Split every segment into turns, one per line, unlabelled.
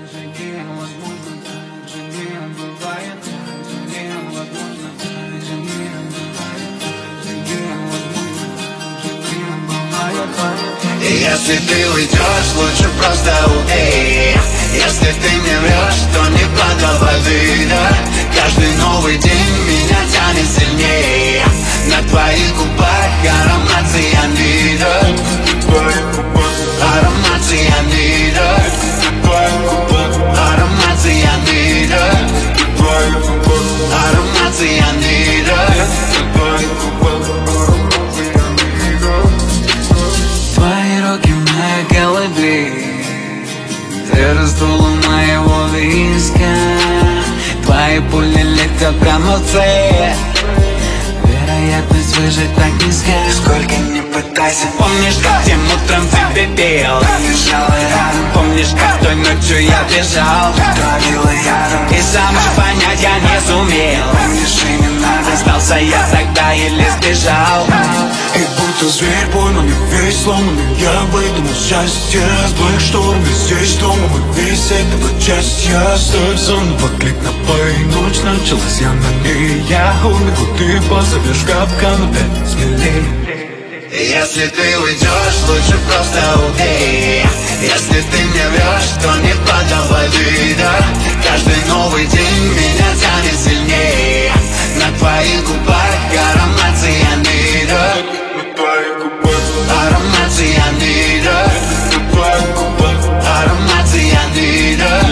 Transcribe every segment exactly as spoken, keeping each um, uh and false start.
так же невозможно, так же не бывает, так же невозможно, так же не бывает, так же невозможно, так же не бывает.
И если ты уйдешь, лучше просто убей. Если ты мне врешь, то не подавай вида. Каждый новый день меня тянет сильнее. На твоих губах аромат цианида. Аромат цианида. Аромат цианида. Аромат цианида.
Твои руки в моей голове, ты раздула моего виска. Твои пули летят прямо в цель. Вероятность выжить так низка.
Сколько не пытайся.
Помнишь, как тем утром тебе пел?
Лежала рядом.
Помнишь, как той ночью я бежал?
Травила ядом.
И сам же понять я не сумел.
Помнишь, и не надо.
Остался я тогда или сбежал.
И будто зверь пойманный, весь сломанный, я выдумал счастье. Сплых шторм, и здесь дома мы весь этого часть. Я стою заново, клик на плей. Ночь началась, я на ней. Я умер, вот ты позовешь капкан, опять смелей.
Если ты уйдешь, лучше просто убей. Если ты мне врешь, то не подавай вида. Каждый новый день меня тянет сильнее. На твоих губах аромат цианида. Аромат цианида. Аромат цианида.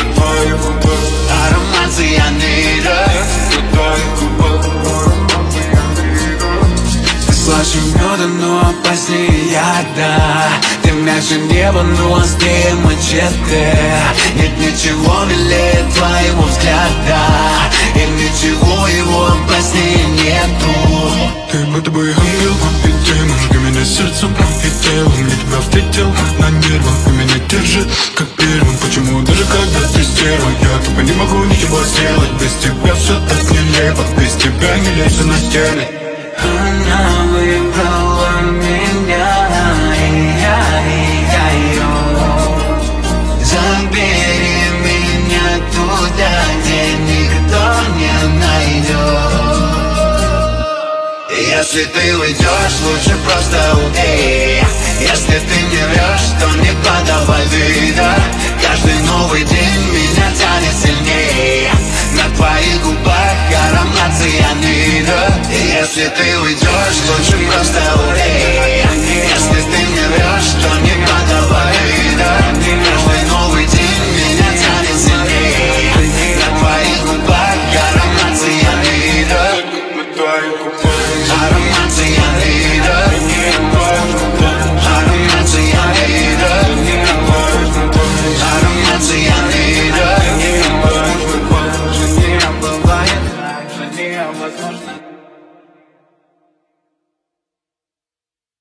Аромат цианида.
Слаще меда, но опаснее яда. Ты мягче неба, но острее мачете. Нет ничего милее твоего взгляда, и ничего его опаснее нету.
Ты будто бы ангел, и демон. Жги меня сердцем и телом. Я тебя встретил на нервах, и меня держит как первым. Почему даже когда ты стерва, я тупо не могу ничего сделать. Без тебя все так нелепо, без тебя не лезу на стены.
Она выбрала меня, и я, и я ее. Забери меня туда, где никто не найдет.
Если ты уйдешь, лучше просто убей. Если ты мне врешь, то не подавай вида. Каждый новый день меня тянет сильнее. На твоих губах аромат цианида. Если ты уйдешь, лучше просто убей.